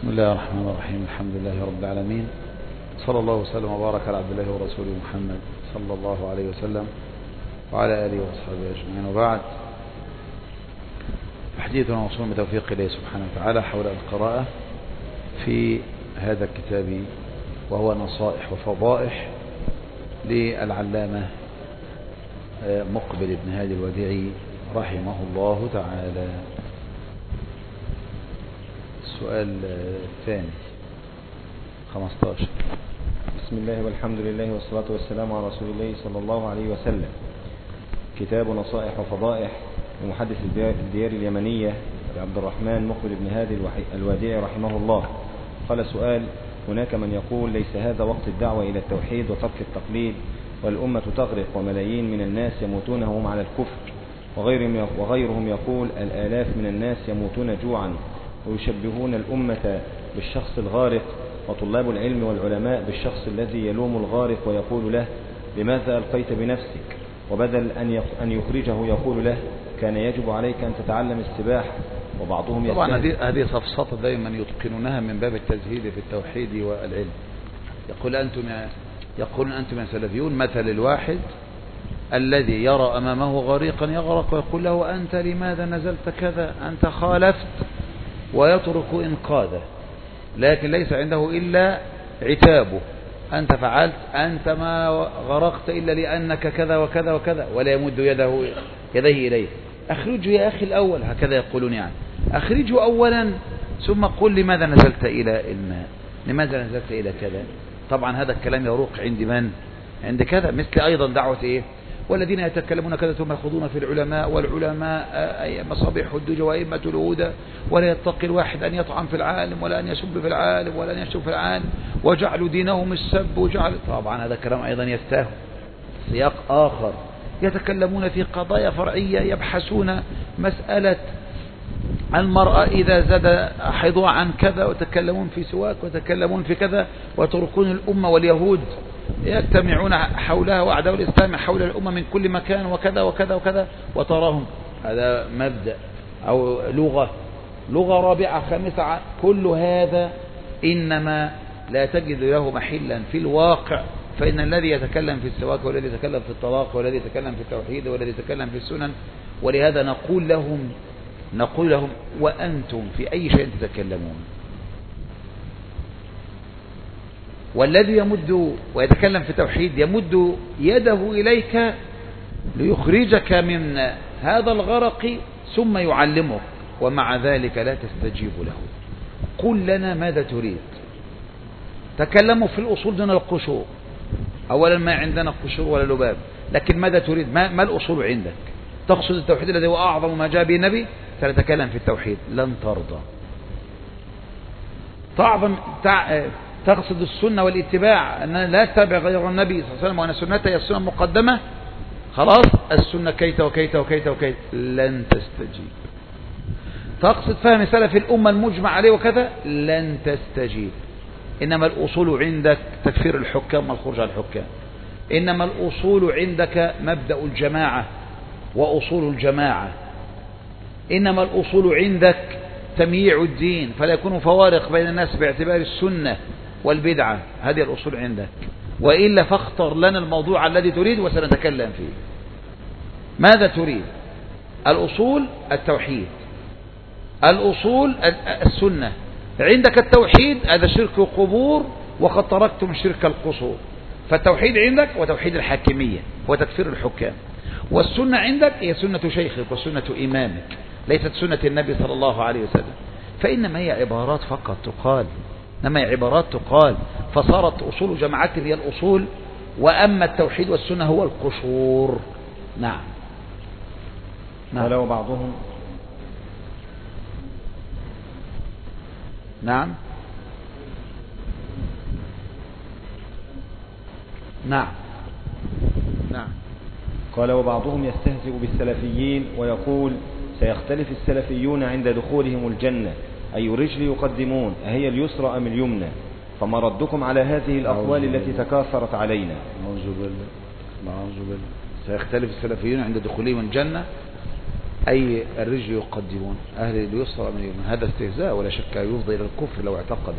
بسم الله الرحمن الرحيم. الحمد لله رب العالمين، صلى الله وسلم وبارك على عبد الله ورسوله محمد صلى الله عليه وسلم وعلى آله وصحبه أجمعين، وبعد. حديثنا موصول بتوفيق الله سبحانه وتعالى حول القراءة في هذا الكتاب، وهو نصائح وفضائح للعلامة مقبل بن هادي الوديعي رحمه الله تعالى. السؤال الثاني 15. بسم الله والحمد لله والصلاة والسلام على رسول الله صلى الله عليه وسلم. كتاب نصائح وفضائح لمحدث الديار اليمنية عبد الرحمن مقبل بن هادي الوديعي رحمه الله. قال سؤال: هناك من يقول ليس هذا وقت الدعوة إلى التوحيد وترك التقليد، والأمة تغرق وملايين من الناس يموتون وهم على الكفر، وغيرهم يقول الآلاف من الناس يموتون جوعا، ويشبهون الأمة بالشخص الغارق، وطلاب العلم والعلماء بالشخص الذي يلوم الغارق ويقول له لماذا ألقيت بنفسك، وبدل أن يخرجه يقول له كان يجب عليك أن تتعلم السباحة. وبعضهم طبعا هذه صفصطة دائما يتقنونها من باب التزهيد في التوحيد والعلم. يقول أنتم يا سلفيون مثل الواحد الذي يرى أمامه غريقا يغرق ويقول له أنت لماذا نزلت كذا، أنت خالفت، ويترك إنقاذه، لكن ليس عنده إلا عتابه، أنت فعلت، أنت ما غرقت إلا لأنك كذا وكذا وكذا، ولا يمد يديه إليه. أخرجه يا أخي الأول، هكذا يقولون يعني، أخرجه أولا ثم قل لماذا نزلت إلى الماء، لماذا نزلت إلى كذا. طبعا هذا الكلام يروق عند من؟ عند كذا. مثل أيضا دعوة إيه؟ والذين يتكلمون كذا ثم يخوضون في العلماء، والعلماء مصابيح الدجى وأئمة الهدى، ولا يتقي الواحد أن يطعن في العالم ولا أن يسب في العالم ولا أن يشتم في العالم، وجعلوا دينهم السب طبعا هذا كلام أيضا يستاهل. سياق آخر يتكلمون في قضايا فرعية، يبحثون مسألة المرأة إذا زاد حيضها عن كذا، وتكلمون في سواك، وتكلمون في كذا، وتركون الأمة واليهود يجتمعون حولها، وأعداء الإسلام حول الأمة من كل مكان، وكذا وكذا وكذا، وتراهم. هذا مبدأ أو لغة رابعة خامسة. كل هذا إنما لا تجد له محلا في الواقع، فإن الذي يتكلم في السواك، والذي يتكلم في الطلاق، والذي يتكلم في التوحيد، والذي يتكلم في السنن. ولهذا نقول لهم وأنتم في أي شيء تتكلمون؟ والذي يمد ويتكلم في التوحيد يمد يده إليك ليخرجك من هذا الغرق ثم يعلمك، ومع ذلك لا تستجيب له. قل لنا ماذا تريد. تكلموا في الأصول دون القشور. أولا ما عندنا قشور ولا لباب، لكن ماذا تريد؟ ما الأصول عندك؟ تقصد التوحيد الذي هو أعظم ما جاء به النبي، فنتكلم في التوحيد، لن ترضى. تقصد السنة والاتباع، أن لا تتبع غير النبي صلى الله عليه وسلم، وأن سنته هي السنة المقدمة، خلاص السنة كيت وكيت وكيت وكيت، لن تستجيب. تقصد فهم سلف الأمة المجمع عليه وكذا، لن تستجيب. إنما الأصول عندك تكفير الحكام والخروج على الحكام، إنما الأصول عندك مبدأ الجماعة وأصول الجماعة، إنما الأصول عندك تمييع الدين، فلا يكون فوارق بين الناس باعتبار السنة والبدعة. هذه الأصول عندك، وإلا فاختر لنا الموضوع الذي تريد وسنتكلم فيه. ماذا تريد؟ الأصول التوحيد، الأصول السنة. عندك التوحيد هذا شرك قبور، وقد تركتم شرك القصور. فالتوحيد عندك وتوحيد الحاكمية وتكفير الحكام، والسنة عندك هي سنة شيخك وسنة إمامك، ليست سنة النبي صلى الله عليه وسلم. فإنما هي عبارات فقط تقال، إنما هي عبارات تقال، فصارت أصول جماعات هي الأصول، وأما التوحيد والسنة هو القشور. نعم. ولو بعضهم نعم نعم نعم قال: وبعضهم يستهزئ بالسلفيين ويقول سيختلف السلفيون عند دخولهم الجنة، أي رجل يقدمون، أهي اليسرى أم اليمنى؟ فما ردكم على هذه الأقوال التي تكاثرت علينا؟ سيختلف السلفيون عند دخولهم الجنة، أي الرجل يقدمون أهل اليسرى من اليمين، هذا استهزاء ولا شك يفضي إلى الكفر لو اعتقده.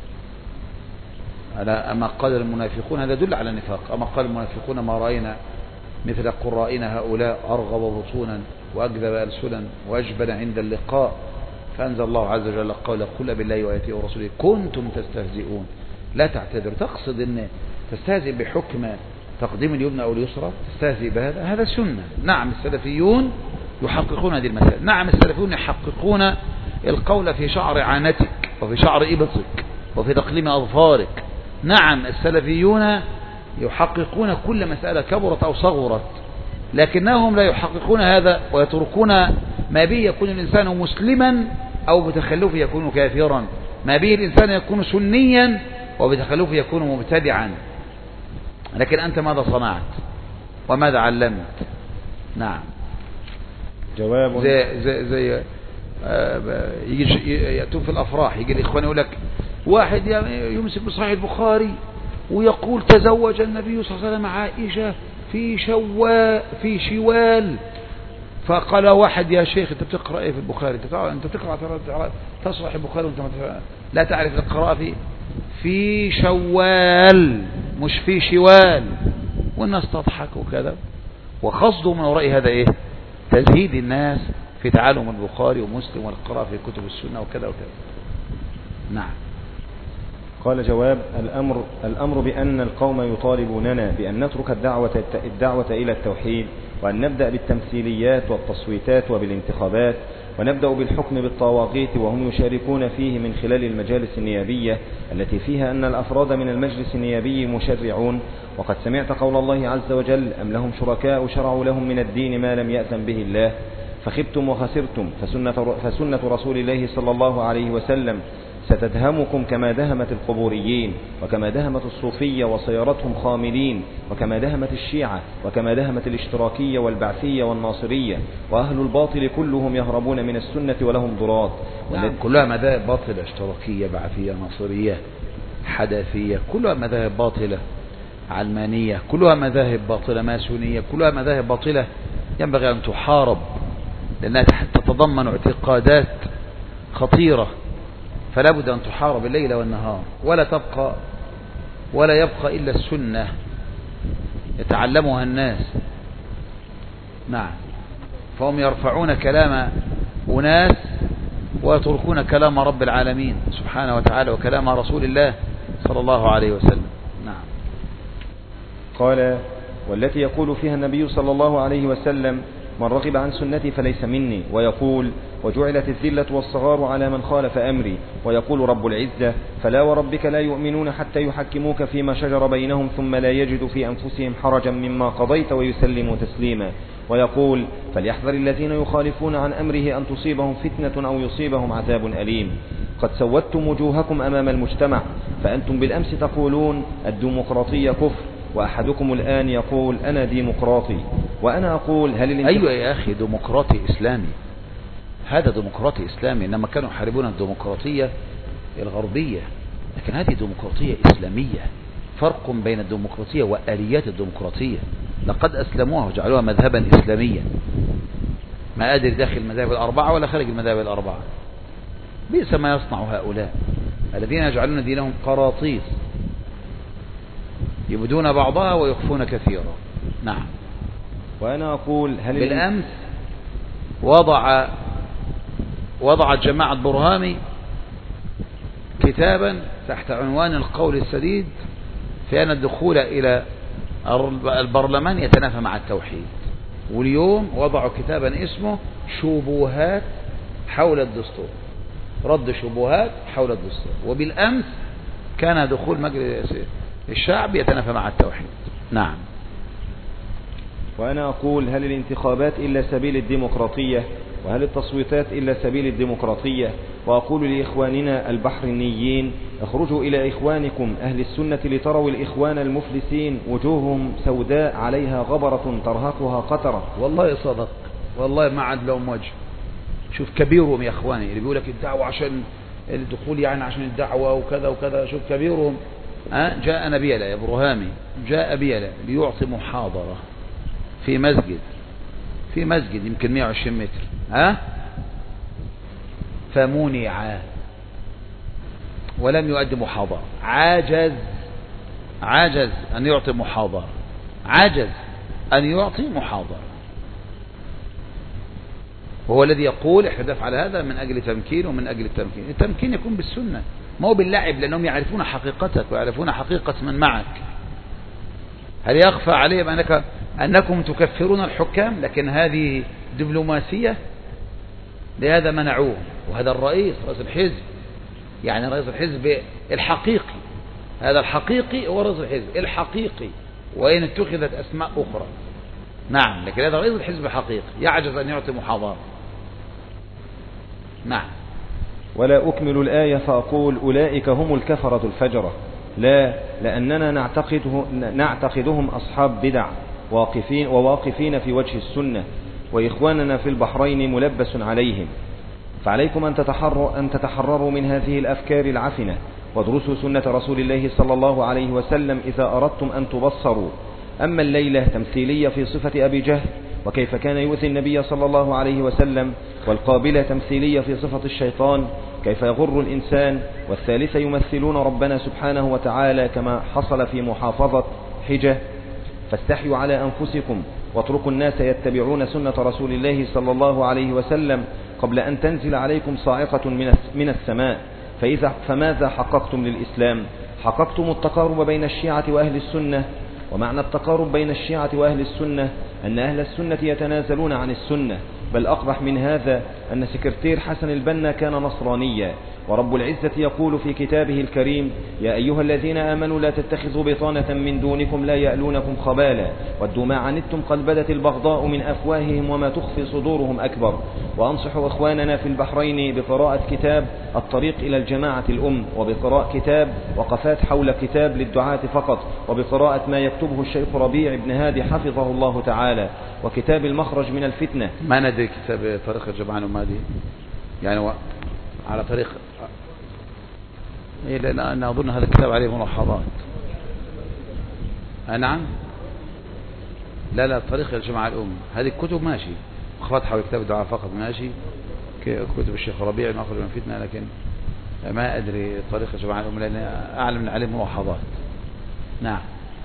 أما قال المنافقون هذا يدل على النفاق. أما قال المنافقون ما رأينا مثل قرائنا هؤلاء أرغب بطونا وأكذب ألسنا وأجبن عند اللقاء، فأنزل الله عز وجل قال قل بالله وآياته ورسوله كنتم تستهزئون لا تعتذر. تقصد أن تستهزئ بحكم تقديم اليمنى أو اليسرى، تستهزئ بهذا، هذا سنة. نعم السلفيون يحققون هذه المسائل، نعم السلفيون يحققون القول في شعر عانتك وفي شعر إبطك وفي تقليم أظفارك. نعم السلفيون يحققون كل مسألة كبرت أو صغرت، لكنهم لا يحققون هذا ويتركون ما به يكون الإنسان مسلما أو بتخلفه يكون كافرا، ما به الإنسان يكون سنيا وبتخلفه يكون مبتدعا. لكن أنت ماذا صنعت وماذا علمت؟ نعم جواب زي يأتون في الأفراح، يجي الإخوان يقول لك واحد يمسك بصحيح البخاري ويقول تزوج النبي صلى الله عليه وسلم عائشة في شوال، فقال واحد يا شيخ انت بتقرأ ايه في البخاري؟ انت تقرأ تصحيح البخاري وانت لا تعرف القراءة في شوال مش في شوال. والناس تضحك وكذا، وقصده من وراء هذا ايه؟ تزهيد الناس في تعلم البخاري ومسلم والقراءة في كتب السنة وكذا وكذا. نعم. قال جواب الأمر بأن القوم يطالبوننا بأن نترك الدعوة إلى التوحيد، وأن نبدأ بالتمثيليات والتصويتات وبالانتخابات، ونبدأ بالحكم بالطواغيت، وهم يشاركون فيه من خلال المجالس النيابية التي فيها أن الأفراد من المجلس النيابي مشرعون. وقد سمعت قول الله عز وجل أم لهم شركاء شرعوا لهم من الدين ما لم يأذن به الله فخبتم وخسرتم. فسنة رسول الله صلى الله عليه وسلم ستدهمكم كما دهمت القبوريين، وكما دهمت الصوفية وصيرتهم خاملين، وكما دهمت الشيعة، وكما دهمت الاشتراكية والبعثية والناصرية. وأهل الباطل كلهم يهربون من السنة ولهم ضرات. نعم كلها مذاهب باطلة، اشتراكية بعثية ناصرية حدثية، كلها مذاهب باطلة، علمانية كلها مذاهب باطلة، ماسونية كلها مذاهب باطلة ينبغي أن تحارب، لأنها تتضمن اعتقادات خطيرة، فلا بد أن تحارب الليل والنهار، ولا يبقى إلا السنة يتعلمها الناس. نعم فهم يرفعون كلام أناس ويتركون كلام رب العالمين سبحانه وتعالى وكلام رسول الله صلى الله عليه وسلم. نعم. قال والتي يقول فيها النبي صلى الله عليه وسلم من رغب عن سنتي فليس مني، ويقول وجعلت الذلة والصغار على من خالف أمري، ويقول رب العزة فلا وربك لا يؤمنون حتى يحكموك فيما شجر بينهم ثم لا يجدوا في أنفسهم حرجا مما قضيت ويسلموا تسليما، ويقول فليحذر الذين يخالفون عن أمره أن تصيبهم فتنة أو يصيبهم عذاب أليم. قد سودتم وجوهكم أمام المجتمع، فأنتم بالأمس تقولون الديمقراطية كفر، وأحدكم الآن يقول أنا ديمقراطي، وأنا أقول أيوة يا أخي ديمقراطي إسلامي، هذا ديمقراطي إسلامي، إنما كانوا يحاربون الديمقراطية الغربية، لكن هذه ديمقراطية إسلامية. فرق بين الديمقراطية وآليات الديمقراطية. لقد أسلموها وجعلوها مذهبا إسلاميا، ما أدري داخل المذاهب الأربعة ولا خارج المذاهب الأربعة. بئس ما يصنع هؤلاء الذين يجعلون دينهم قراطيس يبدون بعضها ويخفون كثيرا. نعم. وأنا أقول بالأمس وضعت جماعة برهامي كتابا تحت عنوان القول السديد في أن الدخول إلى البرلمان يتنافى مع التوحيد، واليوم وضعوا كتابا اسمه شبهات حول الدستور، رد شبهات حول الدستور. وبالأمس كان دخول مجلس الشعب يتنافى مع التوحيد. نعم. وأنا أقول هل الانتخابات إلا سبيل الديمقراطية، وهل التصويتات إلا سبيل الديمقراطية؟ وأقول لإخواننا البحرينيين اخرجوا إلى إخوانكم أهل السنة لتروا الإخوان المفلسين وجوههم سوداء عليها غبرة ترهقها قترة. والله صدق، والله ما عاد لهم وجه. شوف كبيرهم يا إخواني اللي بيقول لك الدعوة عشان الدخول، يعني عشان الدعوة وكذا وكذا. شوف كبيرهم جاء نبيلا يا برهامي، جاء بيلا ليعطي محاضرة في مسجد في مسجد يمكن 120 متر فمنع ولم يؤدي محاضرة، عجز أن يعطي محاضرة، عجز أن يعطي محاضرة. وهو الذي يقول احنا نفعل هذا من أجل تمكين ومن أجل التمكين. التمكين يكون بالسنة ما هو باللعب، لأنهم يعرفون حقيقتك ويعرفون حقيقة من معك. هل يخفى عليهم أنكم تكفرون الحكام؟ لكن هذه دبلوماسية، لهذا منعوه. وهذا رئيس الحزب، يعني رئيس الحزب الحقيقي، هذا الحقيقي هو رئيس الحزب الحقيقي، وإن اتخذت أسماء أخرى. نعم، لكن هذا رئيس الحزب الحقيقي يعجز أن يعطي محاضرة. نعم. ولا أكمل الآية فأقول أولئك هم الكفرة الفجرة، لا، لأننا نعتقدهم أصحاب بدع وواقفين في وجه السنة، وإخواننا في البحرين ملبس عليهم. فعليكم أن تتحرروا من هذه الأفكار العفنة، وادرسوا سنة رسول الله صلى الله عليه وسلم إذا أردتم أن تبصروا. أما الليلة تمثيلية في صفة أبي جهل وكيف كان يؤذي النبي صلى الله عليه وسلم، والقابلة تمثيلية في صفة الشيطان كيف يغر الإنسان، والثالثة يمثلون ربنا سبحانه وتعالى كما حصل في محافظة حجة. فاستحيوا على أنفسكم واتركوا الناس يتبعون سنة رسول الله صلى الله عليه وسلم قبل أن تنزل عليكم صاعقة من السماء. فماذا حققتم للإسلام؟ حققتم التقارب بين الشيعة وأهل السنة. ومعنى التقارب بين الشيعة وأهل السنة أن أهل السنة يتنازلون عن السنة، بل أقبح من هذا أن سكرتير حسن البنا كان نصرانيا. ورب العزة يقول في كتابه الكريم: يا أيها الذين آمنوا لا تتخذوا بطانة من دونكم لا يألونكم خبالا ودوا ما عنتم قد بدت البغضاء من أفواههم وما تخفي صدورهم أكبر. وأنصح إخواننا في البحرين بقراءة كتاب الطريق إلى الجماعة الأم، وبقراءة كتاب وقفات حول كتاب للدعاة فقط، وبقراءة ما يكتبه الشيخ ربيع بن هادي حفظه الله تعالى، وكتاب المخرج من الفتنة. ما ندري كتاب طريق الجماعة الأم هذه يعني على طريق إيه؟ لأن أظن هذا الكتاب عليه ملاحظات. نعم، لا طريق الجماعة الأم هذه الكتب ماشي، فتحة وكتاب الدعاء فقط ماشي، كتب الشيخ ربيع المخرج من الفتنة، لكن ما أدري طريق الجماعة الأم لأن أعلم من عليه ملاحظات. نعم.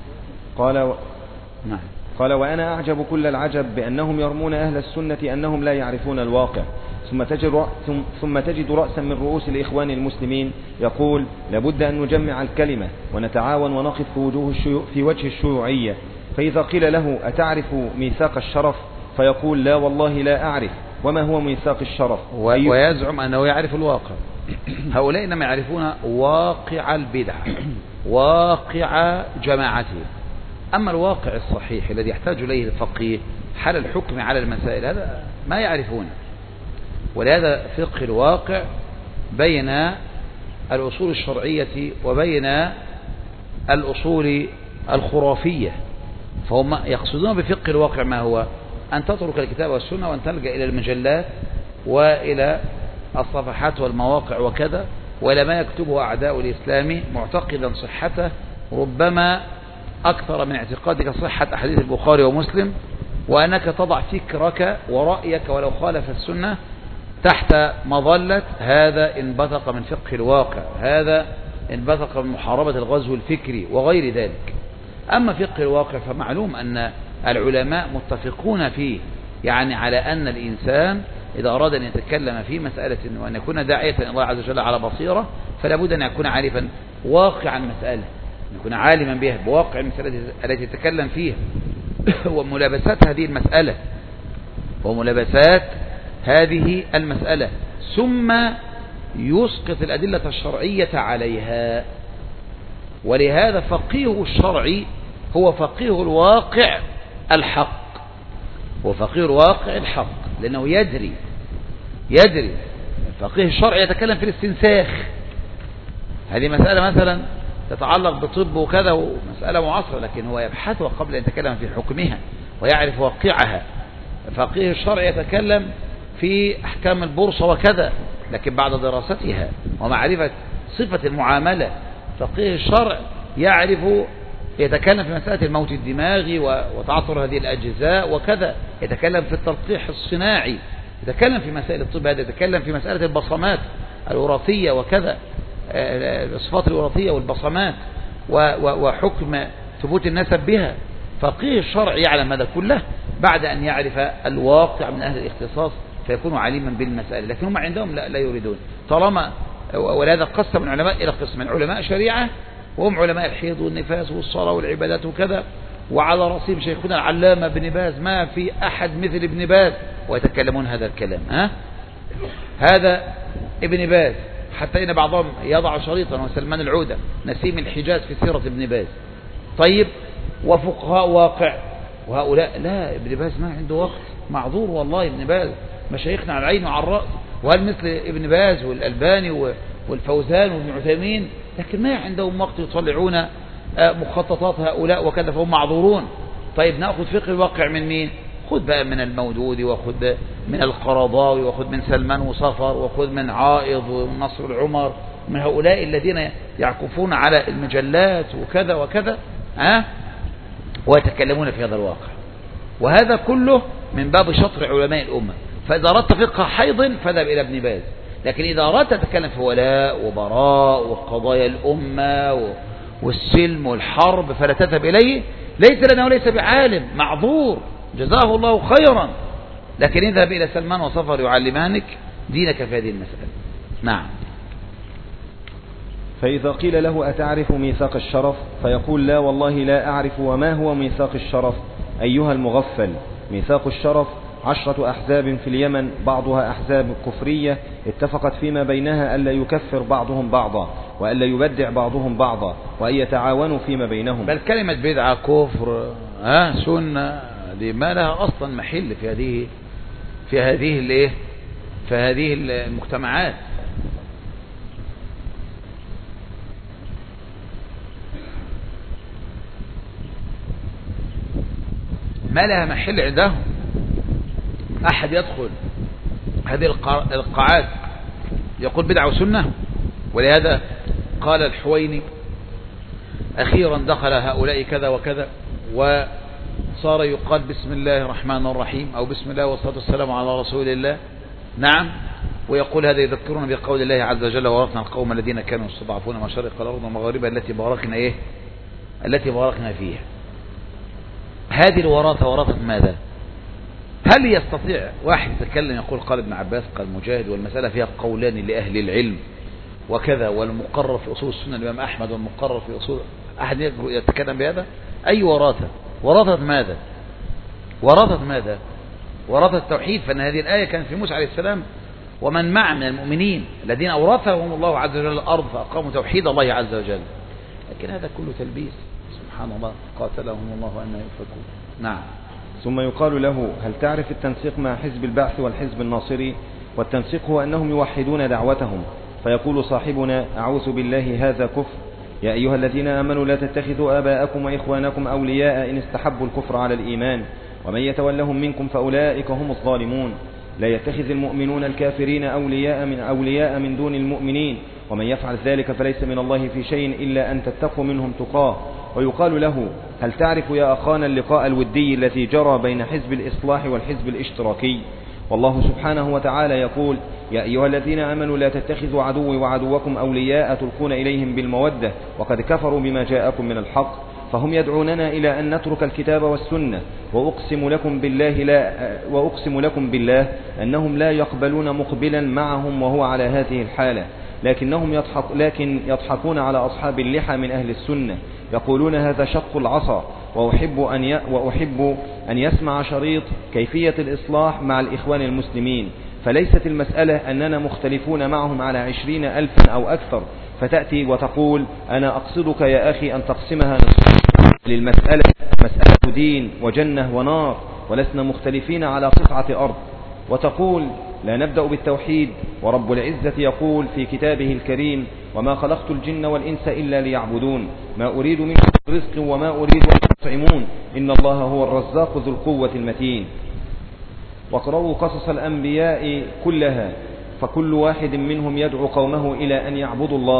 قال وأنا أعجب كل العجب بأنهم يرمون أهل السنة أنهم لا يعرفون الواقع، ثم تجد رأسا من رؤوس الإخوان المسلمين يقول: لابد أن نجمع الكلمة ونتعاون ونقف في وجه الشيوعية. فإذا قيل له: أتعرف ميثاق الشرف؟ فيقول: لا والله لا أعرف. وما هو ميثاق الشرف؟ ويزعم أنه يعرف الواقع. هؤلاء إنما يعرفون واقع البدع، واقع جماعته. أما الواقع الصحيح الذي يحتاج إليه الفقيه حال الحكم على المسائل هذا ما يعرفونه. ولهذا فقه الواقع بين الأصول الشرعية وبين الأصول الخرافية. فهم يقصدون بفقه الواقع ما هو؟ أن تترك الكتاب والسنة وأن تلجأ إلى المجلات وإلى الصفحات والمواقع وكذا، وإلى ما يكتبه أعداء الإسلام معتقدا صحته ربما أكثر من اعتقادك صحة أحاديث البخاري ومسلم، وأنك تضع فكرك ورأيك ولو خالف السنة تحت مظلة هذا انبثق من فقه الواقع، هذا انبثق من محاربة الغزو الفكري وغير ذلك. أما فقه الواقع فمعلوم أن العلماء متفقون فيه، يعني على أن الإنسان إذا أراد أن يتكلم في مسألة وأن يكون داعية إلى الله عز وجل على بصيرة فلا بد أن يكون عارفا واقع المسألة، أن يكون عالما بها بواقع المسألة التي يتكلم فيها وملابسات هذه المسألة وملابسات هذه المسألة، ثم يسقط الأدلة الشرعية عليها. ولهذا فقيه الشرعي هو فقيه الواقع الحق، وفقيه الواقع الحق لأنه يدري الفقيه الشرعي يتكلم في الاستنساخ، هذه مسألة مثلا تتعلق بطب وكذا ومسألة معاصرة، لكن هو يبحثها قبل أن يتكلم في حكمها ويعرف واقعها. فقيه الشرع يتكلم في أحكام البورصة وكذا، لكن بعد دراستها ومعرفة صفة المعاملة. فقيه الشرع يعرف يتكلم في مسألة الموت الدماغي وتعطر هذه الأجزاء وكذا، يتكلم في التلقيح الصناعي، يتكلم في مسائل الطب، هذا يتكلم في مسألة البصمات الوراثية وكذا، الصفات الوراثية والبصمات وحكم ثبوت النسب بها. فقيه الشرع يعلم هذا كله بعد أن يعرف الواقع من أهل الاختصاص فيكون عليما بالمسألة، لكن هم عندهم لا يريدون طالما. ولهذا قسم العلماء إلى قسمين: علماء شريعة وهم علماء الحيض والنفاس والصلاة والعبادات وكذا، وعلى رأسهم شيخنا العلامة ابن باز، ما في أحد مثل ابن باز، ويتكلمون هذا الكلام. هذا ابن باز، حتى إن بعضهم يضع شريطا وسلمان العودة نسيم الحجاز في سيرة ابن باز. طيب، وفقهاء واقع، وهؤلاء لا، ابن باز ما عنده وقت، معذور والله. ابن باز مشايخنا على العين وعلى الرأس، وهل مثل ابن باز والألباني والفوزان وابن عثيمين، لكن ما عندهم وقت يطلعون مخططات هؤلاء وكذا، فهم معذورون. طيب، نأخذ فقه الواقع من مين؟ خذ بقى من المودود، وخذ من القرضاوي، وخذ من سلمان وصفر، وخذ من عائض ومن نصر العمر، من هؤلاء الذين يعكفون على المجلات وكذا وكذا، ويتكلمون في هذا الواقع. وهذا كله من باب شطر علماء الأمة. فإذا أردت فقه حيض فاذهب إلى ابن باز، لكن إذا أردت تتكلم في ولاء وبراء وقضايا الأمة والسلم والحرب فلا تذهب إليه، ليس لأنه ليس بعالم، معذور جزاه الله خيرا، لكن اذهب إلى سلمان وصفر يعلمانك دينك في هذه المسألة. نعم. فإذا قيل له أتعرف ميثاق الشرف؟ فيقول لا والله لا أعرف. وما هو ميثاق الشرف أيها المغفل؟ ميثاق الشرف 10 أحزاب في اليمن، بعضها أحزاب كفرية اتفقت فيما بينها ألا يكفر بعضهم بعضا، وألا يبدع بعضهم بعضا، وأن يتعاونوا فيما بينهم. بل كلمة بدعة كفر سنة دي ما لها أصلا محل في هذه المجتمعات. ما لها محل عندهم. أحد يدخل هذه القاعات يقول بدعة وسنة، ولهذا قال الحويني أخيرا دخل هؤلاء كذا وكذا، وصار يقال بسم الله الرحمن الرحيم أو بسم الله والصلاة والسلام على رسول الله. نعم. ويقول هذا يذكرون بقول الله عز وجل: وورثنا القوم الذين كانوا يستضعفون مشارق الأرض ومغاربها التي باركنا فيها. هذه الوراثة وراثة ماذا؟ هل يستطيع واحد يتكلم يقول قال ابن عباس قال مجاهد، والمسألة فيها قولان لأهل العلم وكذا، والمقرر في أصول السنة الإمام أحمد، والمقرر في أصول، أحد يتكلم بهذا؟ أي وراثة؟ وراثة ماذا؟ وراثة التوحيد. فإن هذه الآية كانت في موسى عليه السلام ومن معه من المؤمنين الذين أورثهم الله عز وجل الأرض فأقاموا توحيد الله عز وجل. لكن هذا كله تلبيس، سبحان الله، قاتلهم الله أن يؤفكون. نعم. ثم يقال له هل تعرف التنسيق مع حزب البعث والحزب الناصري؟ والتنسيق هو أنهم يوحدون دعوتهم. فيقول صاحبنا أعوذ بالله هذا كفر. يا أيها الذين آمنوا لا تتخذوا آباءكم وإخوانكم أولياء إن استحبوا الكفر على الإيمان ومن يتولهم منكم فأولئك هم الظالمون. لا يتخذ المؤمنون الكافرين أولياء من دون المؤمنين ومن يفعل ذلك فليس من الله في شيء إلا أن تتقوا منهم تقاه. ويقال له هل تعرف يا أخانا اللقاء الودي الذي جرى بين حزب الإصلاح والحزب الاشتراكي؟ والله سبحانه وتعالى يقول يا أيها الذين آمنوا لا تتخذوا عدوي وعدوكم أولياء تلقون إليهم بالمودة وقد كفروا بما جاءكم من الحق. فهم يدعوننا إلى أن نترك الكتاب والسنة. وأقسم لكم بالله أنهم لا يقبلون مقبلا معهم وهو على هذه الحالة، لكن يضحكون على أصحاب اللحى من أهل السنة، يقولون هذا شق العصا. وأحب أن يسمع شريط كيفية الإصلاح مع الإخوان المسلمين. فليست المسألة أننا مختلفون معهم على 20,000 أو أكثر، فتأتي وتقول أنا أقصدك يا أخي أن تقسمها نصف. للمسألة مسألة دين وجنة ونار، ولسنا مختلفين على قطعة أرض. وتقول لا نبدأ بالتوحيد، ورب العزة يقول في كتابه الكريم وما خلقت الجن والإنس إلا ليعبدون ما أريد منهم رزق وما أريد أن يطعمون إن الله هو الرزاق ذو القوة المتين. واقرأوا قصص الأنبياء كلها، فكل واحد منهم يدعو قومه إلى أن يعبدوا الله،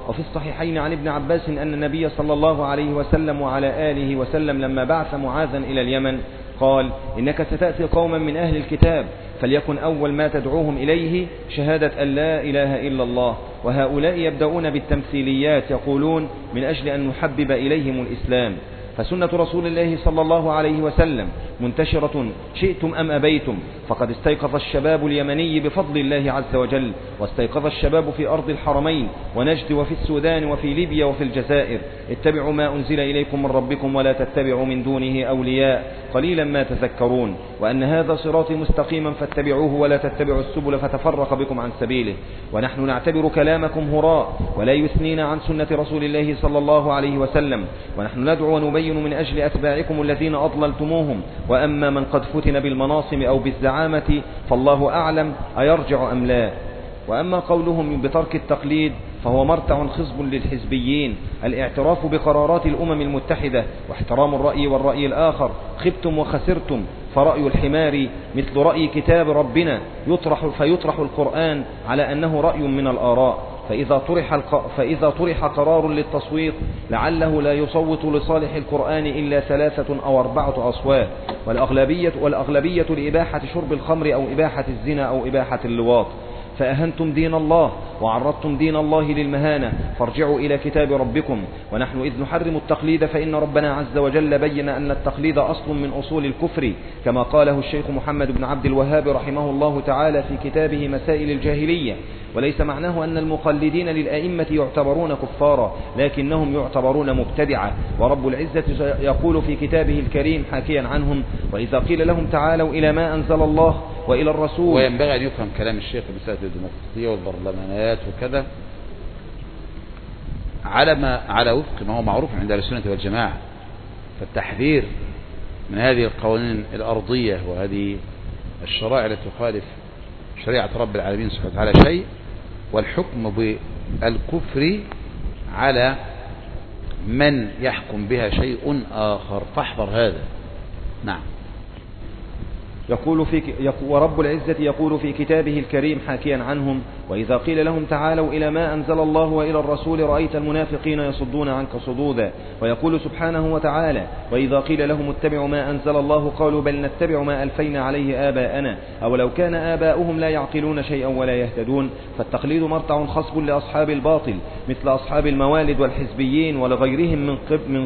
وفي الصحيحين عن ابن عباس أن النبي صلى الله عليه وسلم وعلى آله وسلم لما بعث معاذا إلى اليمن قال: إنك ستأتي قوما من أهل الكتاب، فليكن أول ما تدعوهم إليه شهادة أن لا إله إلا الله، وهؤلاء يبدأون بالتمثيليات يقولون من أجل أن نحبب إليهم الإسلام. فسنة رسول الله صلى الله عليه وسلم منتشرة شئتم أم أبيتم، فقد استيقظ الشباب اليمني بفضل الله عز وجل، واستيقظ الشباب في أرض الحرمين ونجد وفي السودان وفي ليبيا وفي الجزائر. اتبعوا ما أنزل إليكم من ربكم ولا تتبعوا من دونه أولياء قليلا ما تذكرون، وأن هذا صراطي مستقيما فاتبعوه ولا تتبعوا السبل فتفرق بكم عن سبيله. ونحن نعتبر كلامكم هراء ولا يثنين عن سنة رسول الله صلى الله عليه وسلم، ونحن ندعو ونبين من أجل أتباعكم الذين أضللتموهم. وأما من قد فتن بالمناصب أو بالزعامة فالله أعلم أيرجع أم لا. وأما قولهم بترك التقليد فهو مرتع خصب للحزبيين، الاعتراف بقرارات الأمم المتحدة واحترام الرأي والرأي الآخر. خبتم وخسرتم، فرأي الحمار مثل رأي كتاب ربنا فيطرح القرآن على أنه رأي من الآراء، فإذا طرح قرار للتصويت لعله لا يصوت لصالح القرآن إلا 3 أو 4 أصوات، والأغلبية لإباحة شرب الخمر أو إباحة الزنا أو إباحة اللواط. فأهنتم دين الله وعرضتم دين الله للمهانة، فارجعوا إلى كتاب ربكم. ونحن إذ نحرم التقليد فإن ربنا عز وجل بين أن التقليد أصل من أصول الكفر، كما قاله الشيخ محمد بن عبد الوهاب رحمه الله تعالى في كتابه مسائل الجاهلية. وليس معناه أن المقلدين للأئمة يعتبرون كفارا، لكنهم يعتبرون مبتدعة. ورب العزة يقول في كتابه الكريم حاكيا عنهم: وإذا قيل لهم تعالوا إلى ما أنزل الله وإلى الرسول. وينبغي أن يفهم كلام الشيخ في مسألة الديمقراطية والبرلمانات وكذا على وفق ما هو معروف عند أهل السنة والجماعة. فالتحذير من هذه القوانين الأرضية وهذه الشرائع التي تخالف شريعة رب العالمين سبحانه وتعالى شيء، والحكم بالكفر على من يحكم بها شيء آخر، فاحذر هذا. نعم. ورب العزة يقول في كتابه الكريم حاكيا عنهم: وإذا قيل لهم تعالوا إلى ما أنزل الله وإلى الرسول رأيت المنافقين يصدون عنك صدودا. ويقول سبحانه وتعالى: وإذا قيل لهم اتبعوا ما أنزل الله قالوا بل نتبع ما ألفينا عليه آباءنا أولو كان آباؤهم لا يعقلون شيئا ولا يهتدون. فالتقليد مرتع خصب لأصحاب الباطل مثل أصحاب الموالد والحزبيين ولغيرهم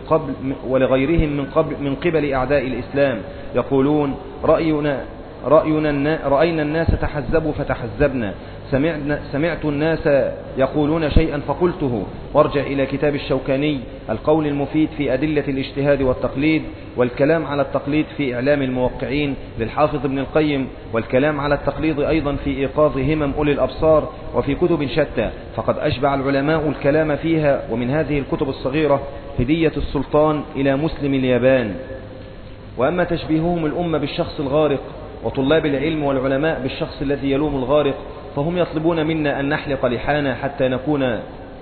من قبل أعداء الإسلام. يقولون: رأينا الناس تحزبوا فتحزبنا، سمعت الناس يقولون شيئا فقلته. وارجع إلى كتاب الشوكاني القول المفيد في أدلة الاجتهاد والتقليد، والكلام على التقليد في إعلام الموقعين للحافظ ابن القيم، والكلام على التقليد أيضا في إيقاظ همم أولي الأبصار، وفي كتب شتى، فقد أشبع العلماء الكلام فيها. ومن هذه الكتب الصغيرة هدية السلطان إلى مسلم اليابان. وأما تشبيههم الأمة بالشخص الغارق وطلاب العلم والعلماء بالشخص الذي يلوم الغارق، فهم يطلبون منا أن نحلق لحانا حتى نكون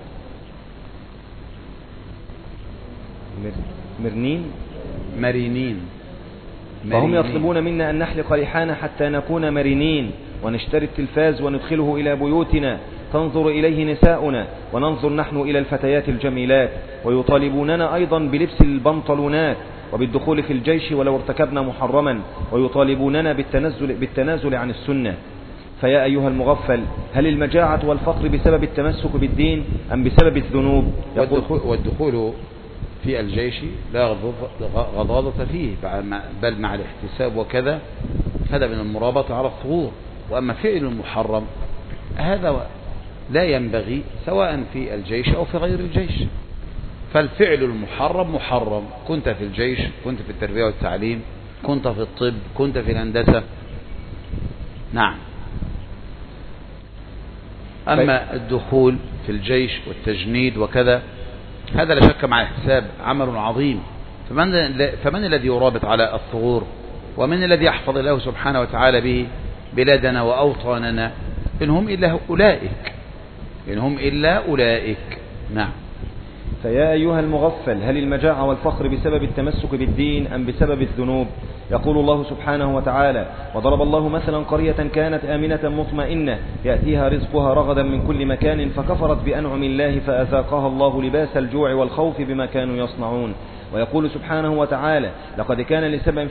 مرنين. فهم يطلبون منا أن نحلق لحانا حتى نكون مرنين، ونشتري التلفاز وندخله إلى بيوتنا تنظر إليه نساؤنا وننظر نحن إلى الفتيات الجميلات. ويطالبوننا أيضا بلبس البنطلونات وبالدخول في الجيش ولو ارتكبنا محرما، ويطالبوننا بالتنازل عن السنة. فيا أيها المغفل، هل المجاعة والفقر بسبب التمسك بالدين أم بسبب الذنوب؟ والدخول في الجيش لا غضاضة فيه، بل مع الاحتساب وكذا، هذا من المرابطة على الثغور. وأما فعل المحرم هذا لا ينبغي سواء في الجيش أو في غير الجيش. فالفعل المحرم محرم، كنت في الجيش، كنت في التربية والتعليم، كنت في الطب، كنت في الهندسة. نعم. أما الدخول في الجيش والتجنيد وكذا هذا لا شك مع الاحتساب عمل عظيم. فمن الذي يرابط على الثغور؟ ومن الذي يحفظ الله سبحانه وتعالى به بلادنا وأوطاننا؟ إن هم إلا أولئك. نعم. فيا أيها المغفل، هل المجاعة والفقر بسبب التمسك بالدين أم بسبب الذنوب؟ يقول الله سبحانه وتعالى: وضرب الله مثلا قرية كانت آمنة مطمئنة يأتيها رزقها رغدا من كل مكان فكفرت بأنعم الله فأذاقها الله لباس الجوع والخوف بما كانوا يصنعون. ويقول سبحانه وتعالى: لقد كان لسبع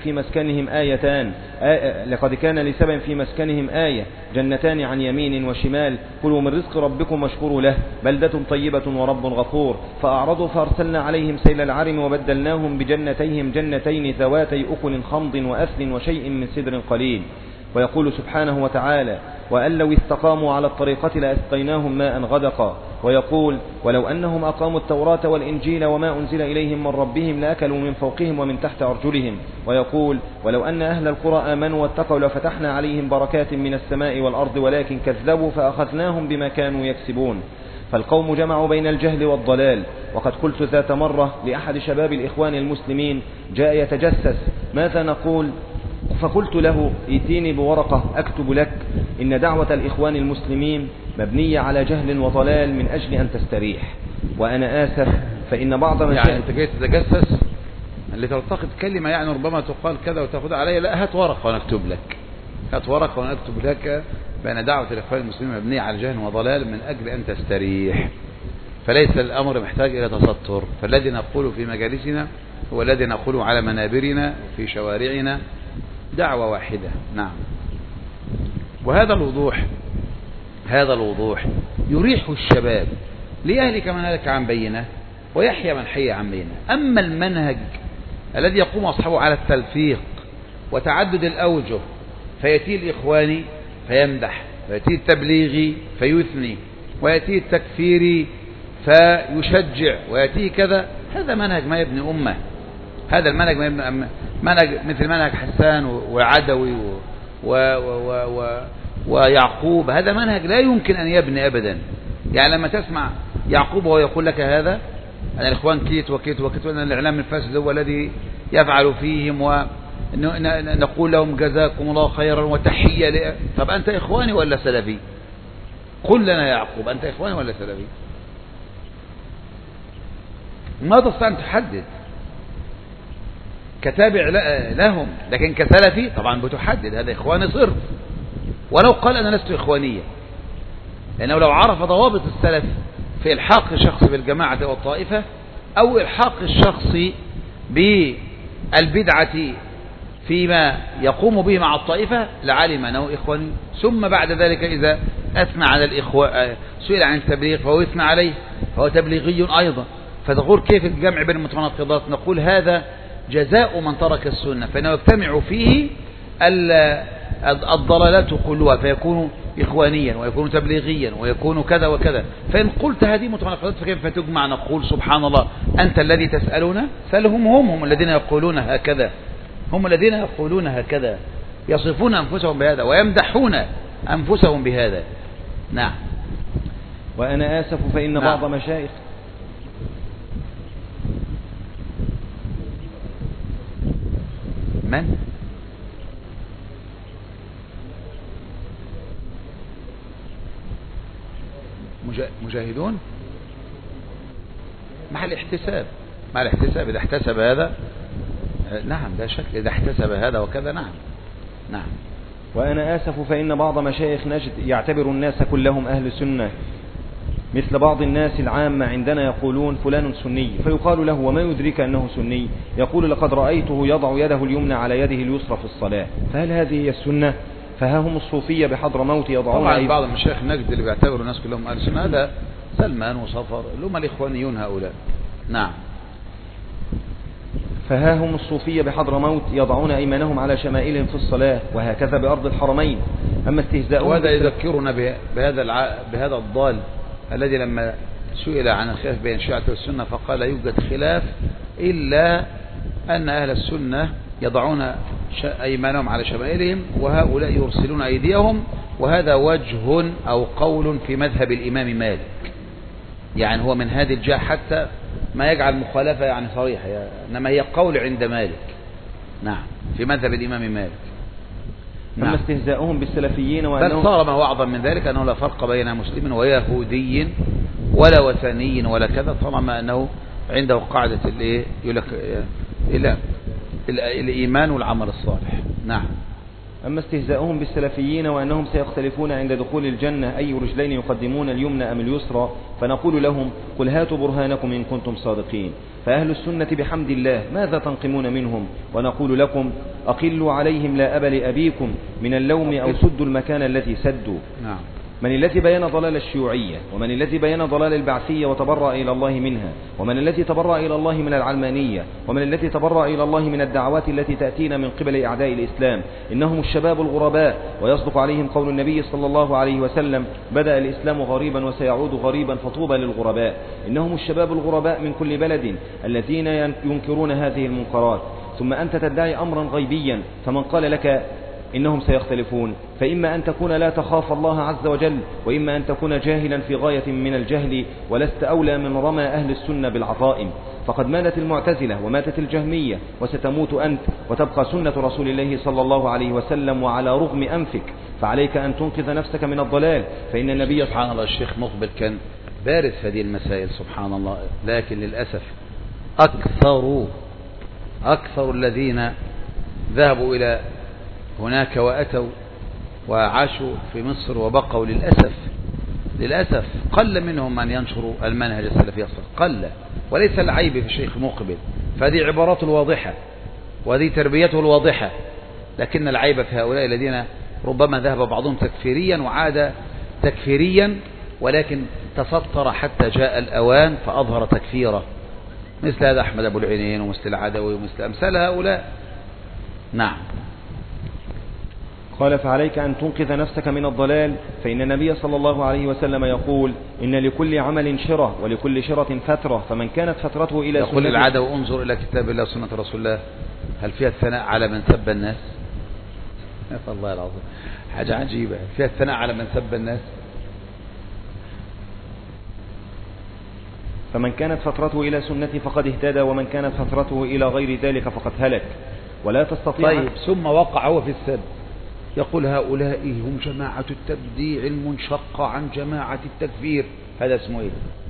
في مسكنهم آية جنتان عن يمين وشمال كلوا من رزق ربكم واشكروا له بلدة طيبة ورب غفور فأعرضوا فأرسلنا عليهم سيل العرم وبدلناهم بجنتيهم جنتين ذواتي أكل خمط وأثل وشيء من سدر قليل. ويقول سبحانه وتعالى: وأن لو استقاموا على الطريقة لأسقيناهم ماء غدقا. ويقول: ولو أنهم أقاموا التوراة والإنجيل وما أنزل إليهم من ربهم لأكلوا من فوقهم ومن تحت أرجلهم. ويقول: ولو أن أهل القرى آمنوا واتقوا لفتحنا عليهم بركات من السماء والأرض ولكن كذبوا فأخذناهم بما كانوا يكسبون. فالقوم جمعوا بين الجهل والضلال. وقد قلت ذات مرة لأحد شباب الإخوان المسلمين جاء يتجسس: ماذا نقول؟ فقلت له: ائتيني بورقة أكتب لك إن دعوة الإخوان المسلمين مبنية على جهل وضلال من أجل أن تستريح. وأنا آسف فإن بعض من يعني أنت جاي تتجسس اللي تلتقط كلمة يعني ربما تقال كذا وتأخذ علي، لا، هات ورقة وأنا أكتب لك، هات ورقة وأنا أكتب لك بأن دعوة الإخوان المسلمين مبنية على جهل وضلال من أجل أن تستريح. فليس الأمر محتاج إلى تستر، فالذي نقول في مجالسنا هو الذي نقوله على منابرنا في شوارعنا، دعوة واحدة. نعم. وهذا الوضوح يريح الشباب ليهلك من هلك عن بينه ويحيى من حي عن بينه. أما المنهج الذي يقوم أصحابه على التلفيق وتعدد الأوجه، فيأتي الإخواني فيمدح، ويأتي التبليغي فيثني، ويأتي التكفيري فيشجع، ويأتي كذا، هذا منهج ما يبني أمة. هذا المنهج ما يبني منهج مثل منهج حسان وعدوي ويعقوب، هذا منهج لا يمكن أن يبني أبدا. يعني لما تسمع يعقوب وهو يقول لك هذا أن الإخوان كيت وكيت وكيت، وأن الإعلام الفاسد هو الذي يفعل فيهم، ونقول لهم جزاكم الله خيرا وتحية طب أنت إخواني ولا سلفي؟ قل لنا يا يعقوب، أنت إخواني ولا سلفي؟ ما تستطيع أن تحدد. كتابع لهم، لكن كسلفي طبعا بتحدد هذا إخواني صرف، ولو قال أنا لست إخوانية، لأنه لو عرف ضوابط السلف في إلحاق الشخص بالجماعة والطائفة أو إلحاق الشخص بالبدعة فيما يقوم به مع الطائفة لعلم أنه إخواني. ثم بعد ذلك إذا أثنى على الإخوة سئل عن التبليغ فهو يثنى عليه فهو تبليغي أيضا. فتقول كيف الجمع بين المتناقضات؟ نقول هذا جزاء من ترك السنة، فإنه يجتمع فيه الضلالات كلها، فيكون إخوانيا ويكون تبليغيا ويكون كذا وكذا. فإن قلت هذه متناقضات فكيف تجمع؟ نقول سبحان الله، أنت الذي تسألنا سألهم، هم الذين يقولون هكذا، هم الذين يقولون هكذا، يصفون أنفسهم بهذا ويمدحون أنفسهم بهذا. نعم. وأنا آسف فإن بعض مشايخ من مجاهدون مع الاحتساب إذا احتسب هذا نعم لا شك، إذا احتسب هذا وكذا نعم. وأنا آسف فإن بعض مشايخ نجد يعتبر الناس كلهم أهل سنة، مثل بعض الناس العامة عندنا يقولون فلان سني، فيقال له وما يدرك أنه سني؟ يقول لقد رأيته يضع يده اليمنى على يده اليسرى في الصلاة. فهل هذه هي السنة؟ فها هم الصوفية بحضرموت يضعون طبعا بعض المشايخ نجد اللي بيعتبروا الناس كلهم أهل سنة هذا سلمان وصفر اللي هم الإخوانيون هؤلاء. نعم. فها هم الصوفية بحضرموت يضعون أيمانهم على شمائلهم في الصلاة، وهكذا بأرض الحرمين. أما استهزاؤهم وهذا يذكرنا بهذا الضال الذي لما سئل عن الخلاف بين الشيعة والسنة فقال يوجد خلاف إلا أن أهل السنة يضعون أيمانهم على شمائلهم وهؤلاء يرسلون أيديهم، وهذا وجه أو قول في مذهب الإمام مالك، يعني هو من هذه الجهة حتى ما يجعل مخالفة يعني صريحة، إنما هي قول عند مالك. نعم، في مذهب الإمام مالك. أما استهزاؤهم بالسلفيين بل صار ما هو أعظم من ذلك أنه لا فرق بين مسلم ويهودي ولا وثني ولا كذا، طالما أنه عنده قاعدة يقول لك الإيمان والعمل الصالح. نعم. أما استهزاؤهم بالسلفيين وأنهم سيختلفون عند دخول الجنة أي رجلين يقدمون اليمنى أم اليسرى، فنقول لهم قل هاتوا برهانكم إن كنتم صادقين. فأهل السنة بحمد الله ماذا تنقمون منهم؟ ونقول لكم أقلوا عليهم لا أب لأبيكم من اللوم أو سدوا المكان التي سدوا. نعم. من الذي بين ضلال الشيوعية، ومن الذي بين ضلال البعثية وتبرأ إلى الله منها، ومن الذي تبرأ إلى الله من العلمانية، ومن الذي تبرأ إلى الله من الدعوات التي تأتينا من قبل أعداء الإسلام. إنهم الشباب الغرباء، ويصدق عليهم قول النبي صلى الله عليه وسلم بدأ الإسلام غريبا وسيعود غريبا فطوبى للغرباء. إنهم الشباب الغرباء من كل بلد الذين ينكرون هذه المنكرات. ثم أنت تدعي أمرا غيبيا، فمن قال لك إنهم سيختلفون فإما أن تكون لا تخاف الله عز وجل، وإما أن تكون جاهلا في غاية من الجهل، ولست أولى من رمى أهل السنة بالعظائم. فقد ماتت المعتزلة وماتت الجهمية، وستموت أنت وتبقى سنة رسول الله صلى الله عليه وسلم وعلى رغم أنفك. فعليك أن تنقذ نفسك من الضلال، فإن النبي سبحان الله. الشيخ مقبل كان بارز في هذه المسائل سبحان الله، لكن للأسف أكثر الذين ذهبوا إلى هناك وأتوا وعاشوا في مصر وبقوا للأسف قل منهم من ينشر المنهج السلفي الصحيح، قل. وليس العيب في الشيخ مقبل، فهذه عباراته الواضحة وهذه تربيته الواضحة، لكن العيب في هؤلاء الذين ربما ذهب بعضهم تكفيريا وعاد تكفيريا، ولكن تسطر حتى جاء الأوان فأظهر تكفيره، مثل هذا أحمد أبو العينين ومثل العدوي ومثل أمثال هؤلاء. نعم. قال فعليك أن تنقذ نفسك من الضلال، فإن النبي صلى الله عليه وسلم يقول إن لكل عمل شرة ولكل شرة فترة، فمن كانت فترته إلى يقول العدو انظر إلى كتاب الله وسنة رسول الله هل فيها الثناء على من سب الناس؟ الله العظيم حاجة عجيبة، فيها الثناء على من سب الناس. فمن كانت فترته إلى سنتي فقد اهتدى، ومن كانت فترته إلى غير ذلك فقد هلك. ولا تستطيع. طيب ثم وقع هو في السب، يقول هؤلاء هم جماعة التبديع المنشقة عن جماعة التكفير. هذا اسمه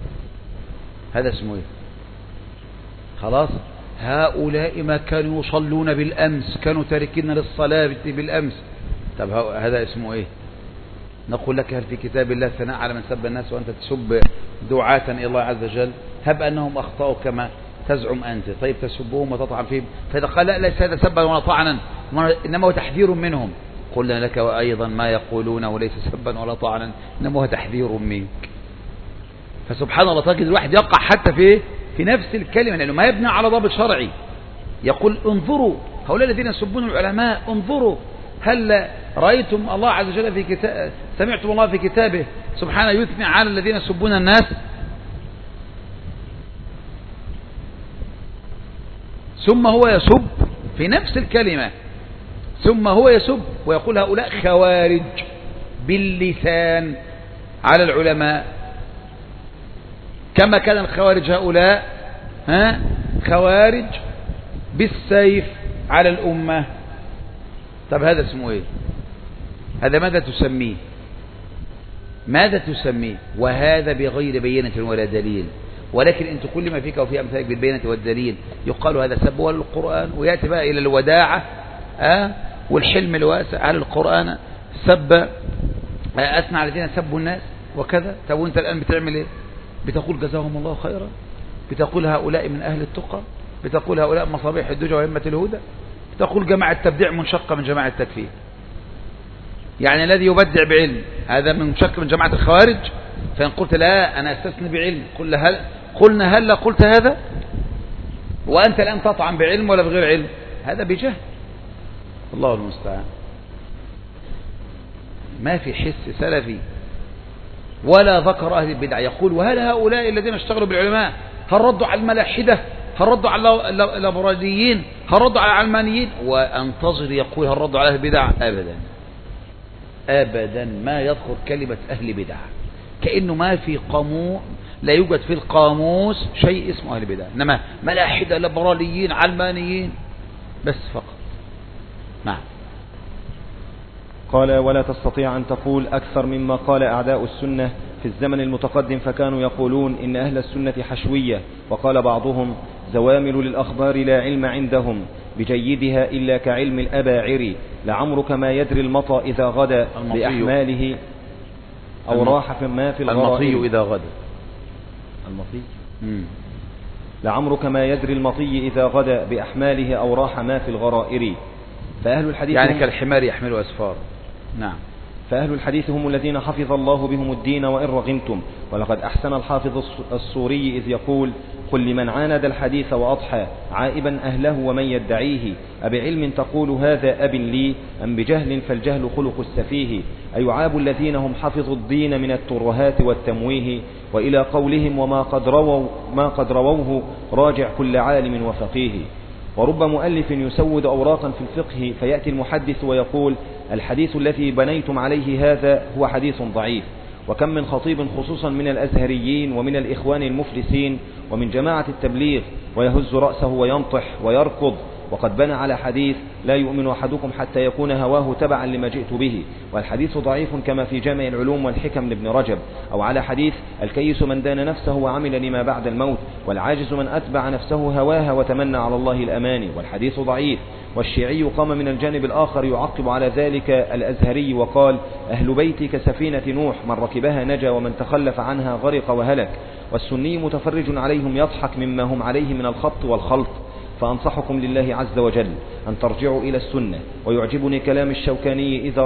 ايه؟ خلاص. هؤلاء ما كانوا يصلون بالأمس، كانوا تاركين للصلاة بالأمس. طب هذا اسمه ايه؟ نقول لك هل في كتاب الله ثناء على من سب الناس وأنت تسب دعاة إلى الله عز وجل؟ هب أنهم أخطأوا كما تزعم أنت، طيب تسبهم وتطعن فيهم، فإذا قال لا ليس هذا سبا ولا طعنا إنما هو تحذير منهم، قلنا لك وأيضا ما يقولونه ليس سبا ولا طعنا إنما هو تحذير منك. فسبحان الله تجد الواحد يقع حتى في نفس الكلمة لأنه ما يبنى على ضابط شرعي. يقول انظروا هؤلاء الذين يسبون العلماء، انظروا هل رأيتم الله عز وجل في كتاب، سمعتم الله في كتابه سبحانه يثني على الذين يسبون الناس؟ ثم هو يسب في نفس الكلمة، ثم هو يسب ويقول هؤلاء خوارج باللسان على العلماء، كما كان الخوارج هؤلاء خوارج بالسيف على الأمة. طب هذا اسمه ايه؟ هذا ماذا تسميه؟ وهذا بغير بينة ولا دليل، ولكن انت كل ما فيك وفي أمثالك بالبينة والدليل يقال هذا سب ولا القرآن، ويأتي بقى إلى الوداعة والحلم الواسع على القرآن سب أثنى على الذين سبوا الناس وكذا. طب وانت الآن بتعمل ايه؟ بتقول جزاهم الله خيرا، بتقول هؤلاء من أهل التقى، بتقول هؤلاء مصابيح الدجى وهمة الهدى، بتقول جماعة التبديع منشقة من جماعة التكفير. يعني الذي يبدع بعلم هذا منشق من جماعة الخوارج، فإن قلت لا أنا أستثني بعلم قلنا هل قلت هذا وأنت الآن تطعن بعلم ولا بغير علم؟ هذا بجهل، الله المستعان. ما في حس سلفي ولا ذكر أهل البدع. يقول وهل هؤلاء الذين اشتغلوا بالعلماء هل ردوا على الملاحدة، هل ردوا على الليبراليين، هل ردوا على العلمانيين؟ وانتظر يقول هل ردوا على أهل البدع؟ أبدا ما يذكر كلمة أهل بدع، كأنه ما في قاموس، لا يوجد في القاموس شيء اسمه أهل بدع، إنما ملاحدة ليبراليين علمانيين بس فقط. نعم. قال ولا تستطيع أن تقول أكثر مما قال أعداء السنة في الزمن المتقدم فكانوا يقولون إن أهل السنة حشوية، وقال بعضهم زوامل للأخبار لا علم عندهم بجيدها إلا كعلم الأباعر، لعمرك ما يدري المطى إذا غدا بأحماله أو راح ما في الغرائر. المطي إذا غدا، المطي لعمرك ما يدري المطي إذا غدا بأحماله أو راح ما في الغرائر. فأهل الحديث يعني كالحمار يحمل أسفار. نعم. فأهل الحديث هم الذين حفظ الله بهم الدين وإن رغمتم. ولقد أحسن الحافظ السوري إذ يقول: قل لمن عاند الحديث وأضحى عائبا أهله ومن يدعيه، أبعلم تقول هذا أب لي أم بجهل فالجهل خلق السفيه. أيعاب الذين هم حفظوا الدين من الترهات والتمويه، وإلى قولهم وما قد رووه راجع كل عالم وفقيه. ورب مؤلف يسود أوراقا في الفقه فيأتي المحدث ويقول: الحديث الذي بنيتم عليه هذا هو حديث ضعيف. وكم من خطيب خصوصا من الأزهريين ومن الإخوان المفلسين ومن جماعة التبليغ ويهز رأسه وينطح ويركض وقد بنى على حديث لا يؤمن أحدكم حتى يكون هواه تبعا لما جئت به، والحديث ضعيف كما في جامع العلوم والحكم لابن رجب، أو على حديث الكيس من دان نفسه وعمل لما بعد الموت، والعاجز من أتبع نفسه هواها وتمنى على الله الأماني، والحديث ضعيف. والشيعي قام من الجانب الآخر يعقب على ذلك الأزهري وقال: أهل بيتي كسفينة نوح، من ركبها نجا ومن تخلف عنها غرق وهلك. والسني متفرج عليهم يضحك مما هم عليه من الخبط والخلط. فأنصحكم لله عز وجل أن ترجعوا إلى السنة. ويعجبني كلام الشوكاني إذا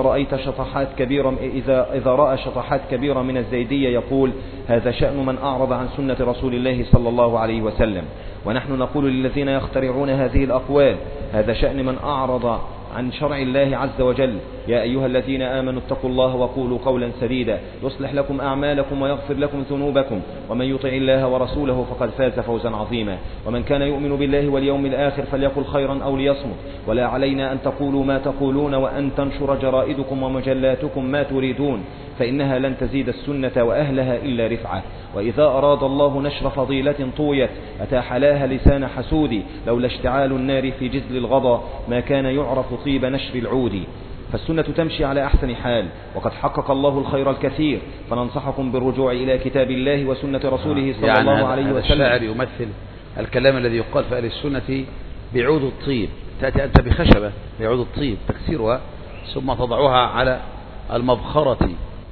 رأى شطحات كبيرة من الزيدية يقول: هذا شأن من أعرض عن سنة رسول الله صلى الله عليه وسلم. ونحن نقول للذين يخترعون هذه الأقوال: هذا شأن من أعرض عن شرع الله عز وجل. يا أيها الذين آمنوا اتقوا الله وقولوا قولا سديدا يصلح لكم أعمالكم ويغفر لكم ذنوبكم، ومن يطع الله ورسوله فقد فاز فوزا عظيما. ومن كان يؤمن بالله واليوم الآخر فليقل خيرا أو ليصمت. ولا علينا أن تقولوا ما تقولون وأن تنشر جرائدكم ومجلاتكم ما تريدون، فإنها لن تزيد السنة وأهلها إلا رفعة. وإذا أراد الله نشر فضيلة طويت أتاح لها لسان حسود، لولا اشتعال النار في جزل الغضا ما كان يعرف طيب نشر العود. فالسنة تمشي على أحسن حال، وقد حقق الله الخير الكثير. فننصحكم بالرجوع إلى كتاب الله وسنة رسوله صلى الله عليه وسلم. الشاعر يمثل الكلام الذي يقال في أهل السنة بعود الطيب. تأتي أنت بخشبة بعود الطيب تكسرها ثم تضعها على المبخرة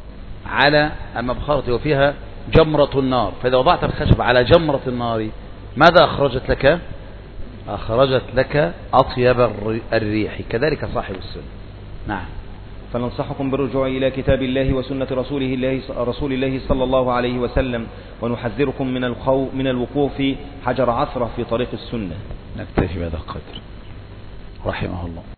وفيها جمرة النار، فإذا وضعت الخشبة على جمرة النار ماذا أخرجت لك؟ أخرجت لك أطيب الريح. كذلك صاحب السنة. نعم. فننصحكم بالرجوع إلى كتاب الله وسنة رسول الله صلى الله عليه وسلم، ونحذركم من الوقوف حجر عثرة في طريق السنة. نكتفي بهذا القدر رحمه الله.